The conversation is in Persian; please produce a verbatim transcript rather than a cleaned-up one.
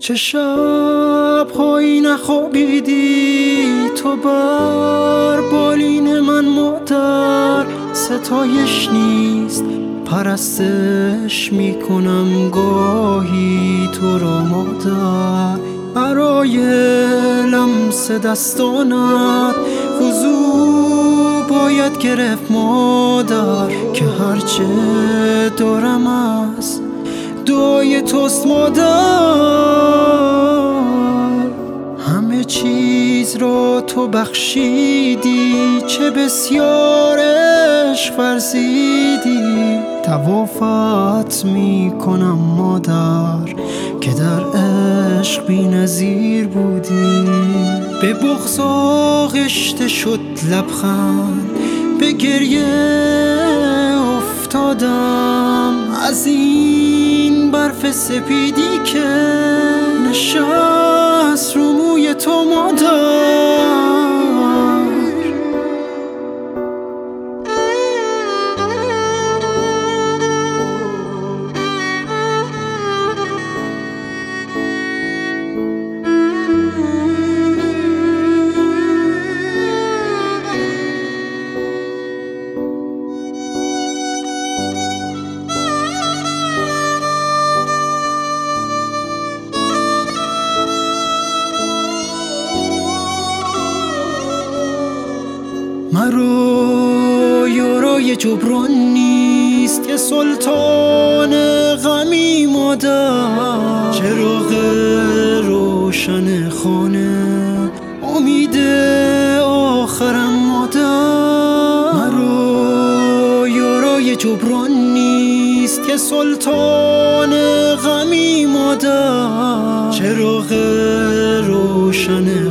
چه شب‌هایی نخوابیدی تو بر بالین من مادر، ستایش نیست پرستش میکنم گاهی تو رو مادر. برای لمس دستانت وضو باید گرفت مادر، که هرچه دارم از دعای توست مادر. همه چیز را تو بخشیدی، چه بسیار عشق ورزیدی. طوافت میکنم مادر که در عشق بی نظیر بودی. به بغض آغشته شد لبخند، به گریه افتادم از این برف سپیدی که نشست رو موی تو مادر. مرا یارای جبران نیست که سلطان غمی مادر. چراغ روشن خانه امید آخرم مادر. مرا یارای جبران نیست که سلطان غمی مادر. چراغ روشن